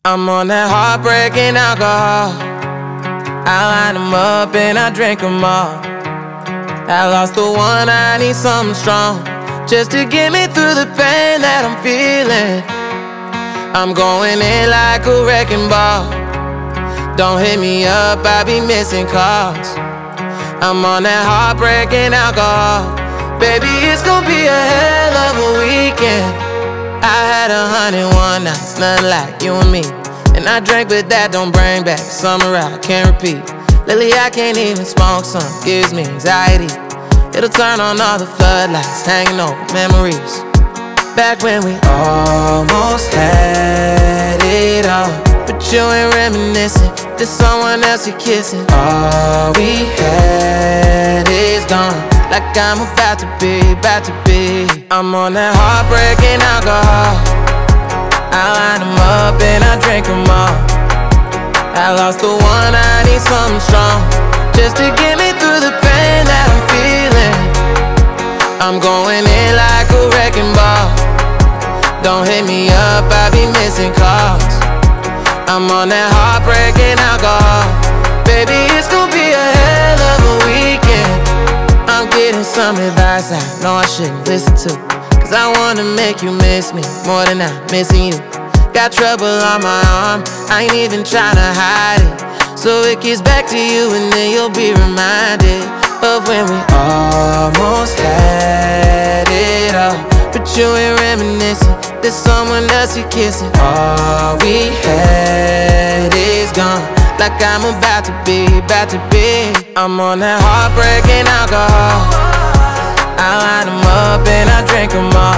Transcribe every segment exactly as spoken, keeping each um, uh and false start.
I'm on that heartbreaking alcohol. I line them up and I drink them all. I lost the one, I need something strong, just to get me through the pain that I'm feeling. I'm going in like a wrecking ball. Don't hit me up, I be missing calls. I'm on that heartbreaking alcohol. Baby, it's gonna be a hell of a weekend. I had a hundred one nights, nothing like you and me. And I drank, but that don't bring back summer I can't repeat. Lately I can't even smoke, some gives me anxiety. It'll turn on all the floodlights, hanging over memories. Back when we almost had it all, but you ain't reminiscing, there's someone else you're kissing. All we had is gone, like I'm about to be, about to be. I'm on that heartbreaking alcohol. I line them up and I drink them all. I lost the one, I need something strong, just to get me through the pain that I'm feeling. I'm going in like a wrecking ball. Don't hit me up, I be missing calls. I'm on that heartbreaking alcohol. Baby, it's gonna be a hell of a weekend. I'm getting some advice I know I shouldn't listen to, cause I wanna make you miss me more than I'm missing you. Got trouble on my arm, I ain't even tryna hide it, so it gets back to you and then you'll be reminded of when we almost had it all. But you ain't reminiscing, there's someone else you're kissing. All we had is gone, like I'm about to be, about to be. I'm on that heartbreaking alcohol. I line them up and I drink them all.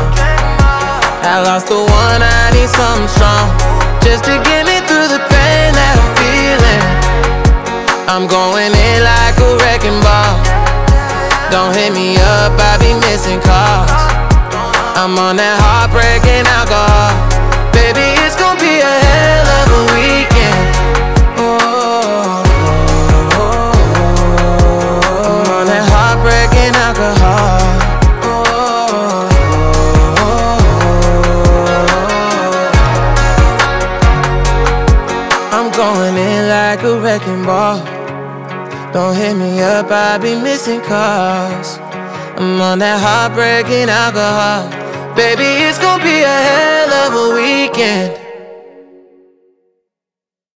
I lost the one, I need something strong, just to get me through the pain that I'm feeling. I'm going in like a wrecking ball. Don't hit me up, I be missing calls. I'm on that heartbreaking alcohol. Baby, it's gonna be a hell of a weekend. Oh, I'm on that heartbreaking alcohol. I'm going in like a wrecking ball. Don't hit me up, I be missing calls. I'm on that heartbreaking alcohol. Baby, it's gonna be a hell of a weekend.